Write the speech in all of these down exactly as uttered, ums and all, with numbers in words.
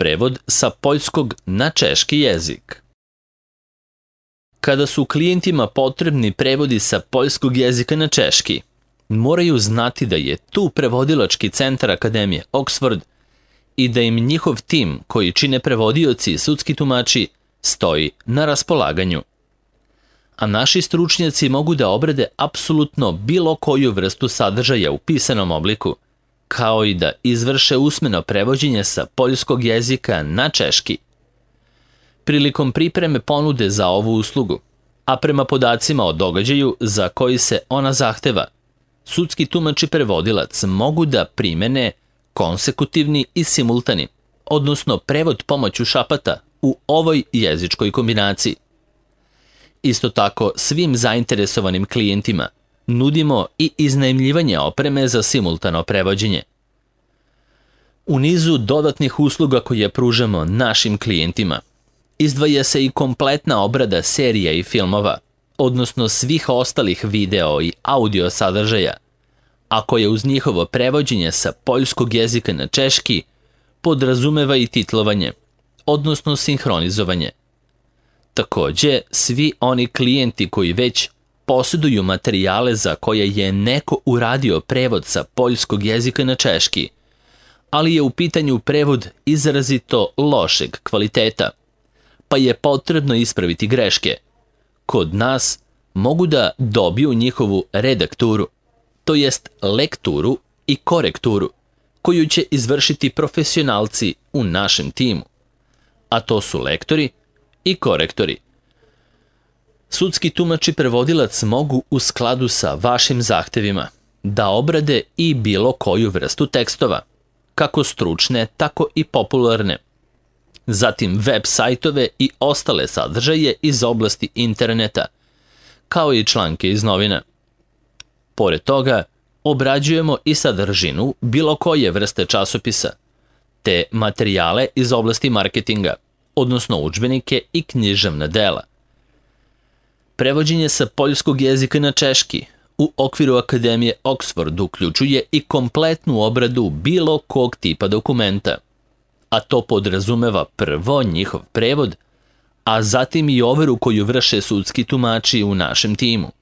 prevod sa poljskog na češki jezik. Kada su klijentima potrebni prevodi sa poljskog jezika na češki, moraju znati da je tu prevodilački centar Akademije Oxford i da im njihov tim, koji čine prevodioci i sudski tumači, stoji na raspolaganju. A naši stručnjaci mogu da obrade apsolutno bilo koju vrstu sadržaja u pisanom obliku, kao i da izvrše usmeno prevođenje sa poljskog jezika na češki. Prilikom pripreme ponude za ovu uslugu, a prema podacima o događaju za koji se ona zahteva, sudski tumač i prevodilac mogu da primene konsekutivni i simultani, odnosno prevod pomoću šapata u ovoj jezičkoj kombinaciji. Isto tako, svim zainteresovanim klijentima nudimo i iznajmljivanje opreme za simultano prevođenje. U nizu dodatnih usluga koje pružamo našim klijentima, izdvaja se i kompletna obrada serija i filmova, odnosno svih ostalih video i audio sadržaja, a koje uz njihovo prevođenje sa poljskog jezika na češki podrazumeva i titlovanje, odnosno sinhronizovanje. Takođe, svi oni klijenti koji već posjeduju materijale za koje je neko uradio prevod sa poljskog jezika na češki, ali je u pitanju prevod izrazito lošeg kvaliteta, pa je potrebno ispraviti greške, kod nas mogu da dobiju njihovu redakturu, to jest lekturu i korekturu, koju će izvršiti profesionalci u našem timu, a to su lektori i korektori. Sudski tumač i prevodilac mogu u skladu sa vašim zahtevima da obrade i bilo koju vrstu tekstova, kako stručne, tako i popularne, zatim web sajtove i ostale sadržaje iz oblasti interneta, kao i članke iz novina. Pored toga, obrađujemo i sadržinu bilo koje vrste časopisa, te materijale iz oblasti marketinga, odnosno udžbenike i književna dela. Prevođenje sa poljskog jezika na češki u okviru Akademije Oxford uključuje i kompletnu obradu bilo kog tipa dokumenta, a to podrazumeva prvo njihov prevod, a zatim i overu koju vrše sudski tumači u našem timu.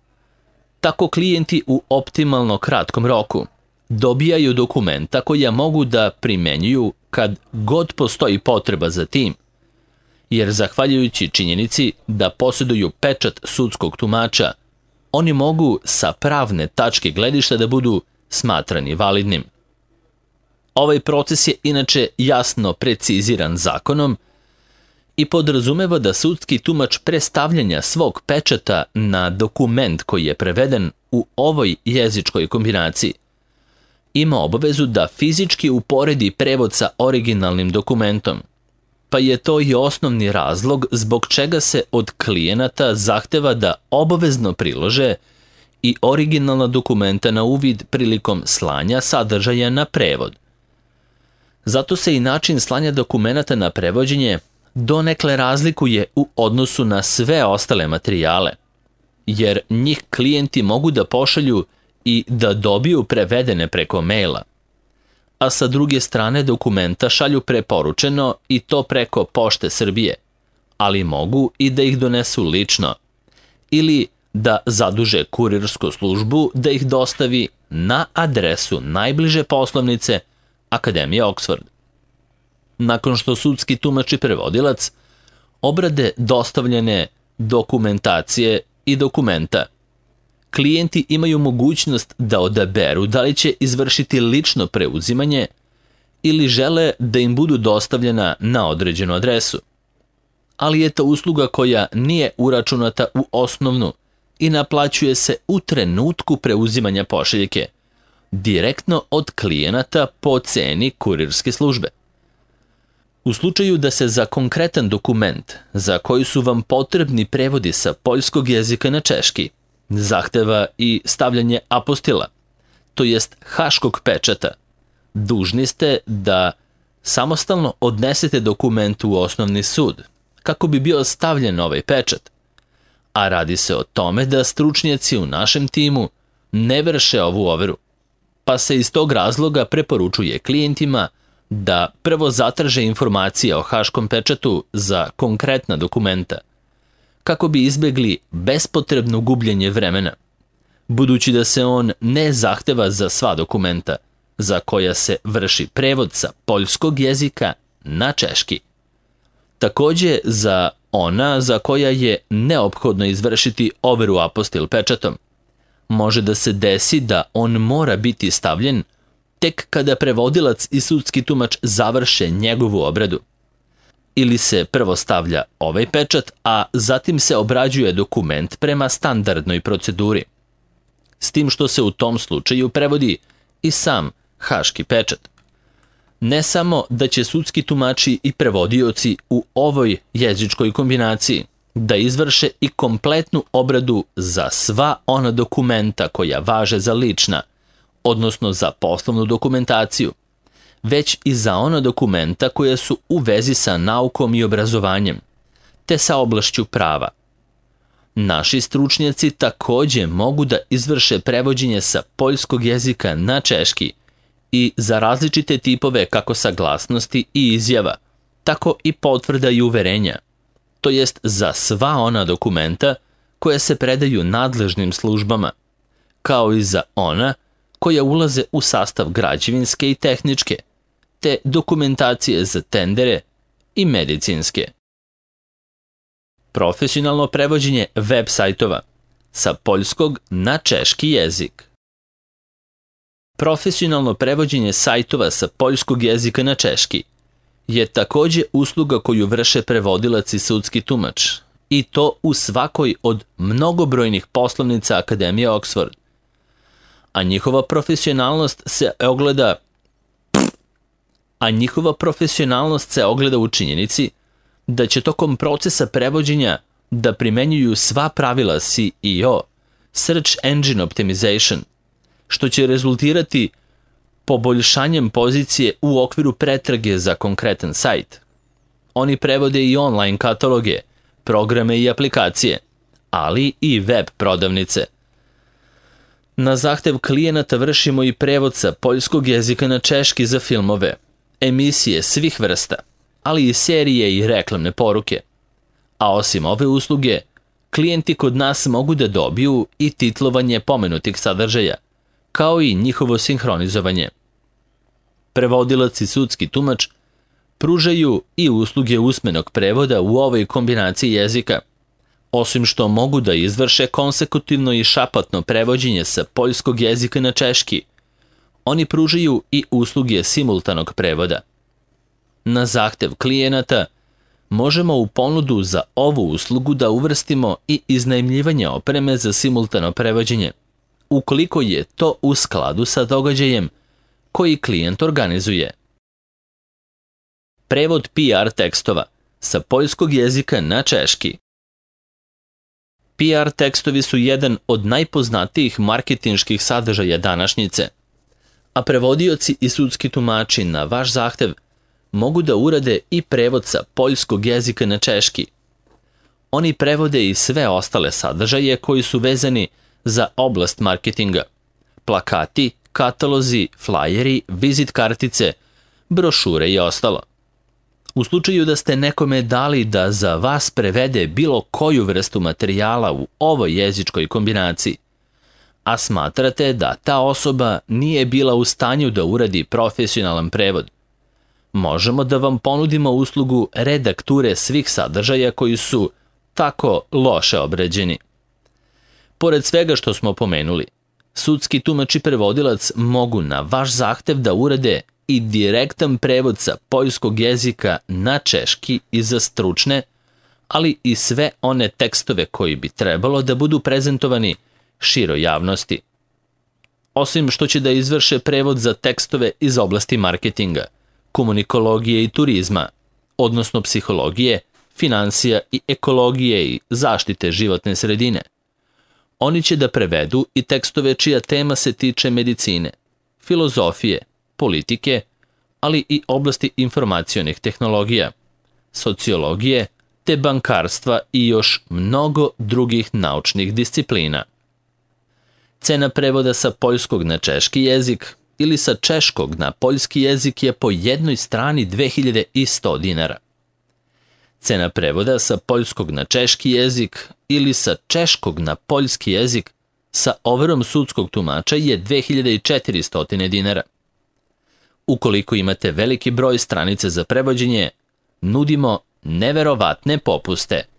Tako klijenti u optimalno kratkom roku dobijaju dokumenta koja mogu da primenjuju kad god postoji potreba za tim, jer zahvaljujući činjenici da posjeduju pečat sudskog tumača, oni mogu sa pravne tačke gledišta da budu smatrani validnim. Ovaj proces je inače jasno preciziran zakonom i podrazumeva da sudski tumač pre stavljanja svog pečata na dokument koji je preveden u ovoj jezičkoj kombinaciji ima obavezu da fizički uporedi prevod sa originalnim dokumentom, pa je to i osnovni razlog zbog čega se od klijenata zahteva da obavezno prilože i originalna dokumenta na uvid prilikom slanja sadržaja na prevod. Zato se i način slanja dokumenata na prevođenje donekle razlikuje u odnosu na sve ostale materijale, jer njih klijenti mogu da pošalju i da dobiju prevedene preko maila, a sa druge strane dokumenta šalju preporučeno i to preko Pošte Srbije, ali mogu i da ih donesu lično, ili da zaduže kurirsku službu da ih dostavi na adresu najbliže poslovnice Akademije Oxford. Nakon što sudski tumač i prevodilac obrade dostavljene dokumentacije i dokumenta, klijenti imaju mogućnost da odaberu da li će izvršiti lično preuzimanje ili žele da im budu dostavljena na određenu adresu. Ali je to usluga koja nije uračunata u osnovnu i naplaćuje se u trenutku preuzimanja pošiljke, direktno od klijenata po ceni kurirske službe. U slučaju da se za konkretan dokument, za koji su vam potrebni prevodi sa poljskog jezika na češki, zahteva i stavljanje apostila, to jest haškog pečata, dužni ste da samostalno odnesete dokument u osnovni sud, kako bi bio stavljen ovaj pečat, a radi se o tome da stručnjaci u našem timu ne vrše ovu overu, pa se iz tog razloga preporučuje klijentima da prvo zatraže informacije o haškom pečatu za konkretna dokumenta, kako bi izbegli bespotrebno gubljenje vremena, budući da se on ne zahteva za sva dokumenta, za koja se vrši prevod sa poljskog jezika na češki. Takođe za ona za koja je neophodno izvršiti overu apostil pečatom. Može da se desi da on mora biti stavljen tek kada prevodilac i sudski tumač završe njegovu obradu. Ili se prvo stavlja ovaj pečat, a zatim se obrađuje dokument prema standardnoj proceduri. S tim što se u tom slučaju prevodi i sam haški pečat. Ne samo da će sudski tumači i prevodioci u ovoj jezičkoj kombinaciji da izvrše i kompletnu obradu za sva ona dokumenta koja važe za lična, odnosno za poslovnu dokumentaciju, već i za ona dokumenta koja su u vezi sa naukom i obrazovanjem, te sa oblašću prava. Naši stručnjaci takođe mogu da izvrše prevođenje sa poljskog jezika na češki i za različite tipove kako saglasnosti i izjava, tako i potvrda i uverenja, to jest za sva ona dokumenta koja se predaju nadležnim službama, kao i za ona koja ulaze u sastav građevinske i tehničke, te dokumentacije za tendere i medicinske. Profesionalno prevođenje web sajtova sa poljskog na češki jezik. Profesionalno prevođenje sajtova sa poljskog jezika na češki je takođe usluga koju vrše prevodilac i sudski tumač, i to u svakoj od mnogobrojnih poslovnica Akademije Oxford. A njihova profesionalnost se ogleda a njihova profesionalnost se ogleda u činjenici da će tokom procesa prevođenja da primenjuju sva pravila S E O, Search Engine Optimization, što će rezultirati poboljšanjem pozicije u okviru pretrage za konkretan sajt. Oni prevode i online kataloge, programe i aplikacije, ali i web prodavnice. Na zahtev klijenata vršimo i prevod sa poljskog jezika na češki za filmove, emisije svih vrsta, ali i serije i reklamne poruke. A osim ove usluge, klijenti kod nas mogu da dobiju i titlovanje pomenutih sadržaja, kao i njihovo sinhronizovanje. Prevodilac i sudski tumač pružaju i usluge usmenog prevoda u ovoj kombinaciji jezika, osim što mogu da izvrše konsekutivno i šapatno prevođenje sa poljskog jezika na češki. Oni pružaju i usluge simultanog prevoda. Na zahtev klijenata možemo u ponudu za ovu uslugu da uvrstimo i iznajmljivanje opreme za simultano prevođenje, ukoliko je to u skladu sa događajem koji klijent organizuje. Prevod P R tekstova sa poljskog jezika na češki. P R tekstovi su jedan od najpoznatijih marketinških sadržaja današnjice, a prevodioci i sudski tumači na vaš zahtev mogu da urade i prevod sa poljskog jezika na češki. Oni prevode i sve ostale sadržaje koji su vezani za oblast marketinga, plakati, katalozi, flajeri, vizit kartice, brošure i ostalo. U slučaju da ste nekome dali da za vas prevede bilo koju vrstu materijala u ovoj jezičkoj kombinaciji, a smatrate da ta osoba nije bila u stanju da uradi profesionalan prevod, možemo da vam ponudimo uslugu redakture svih sadržaja koji su tako loše obrađeni. Pored svega što smo pomenuli, sudski tumač i prevodilac mogu na vaš zahtev da urade i direktan prevod sa poljskog jezika na češki i za stručne, ali i sve one tekstove koji bi trebalo da budu prezentovani široj javnosti. Osim što će da izvrše prevod za tekstove iz oblasti marketinga, komunikologije i turizma, odnosno psihologije, finansija i ekologije i zaštite životne sredine. Oni će da prevedu i tekstove čija tema se tiče medicine, filozofije, politike, ali i oblasti informacionih tehnologija, sociologije, te bankarstva i još mnogo drugih naučnih disciplina. Cena prevoda sa poljskog na češki jezik ili sa češkog na poljski jezik je po jednoj strani dve hiljade sto dinara. Cena prevoda sa poljskog na češki jezik ili sa češkog na poljski jezik sa overom sudskog tumača je dve hiljade četiristo dinara. Ukoliko imate veliki broj stranica za prevođenje, nudimo neverovatne popuste.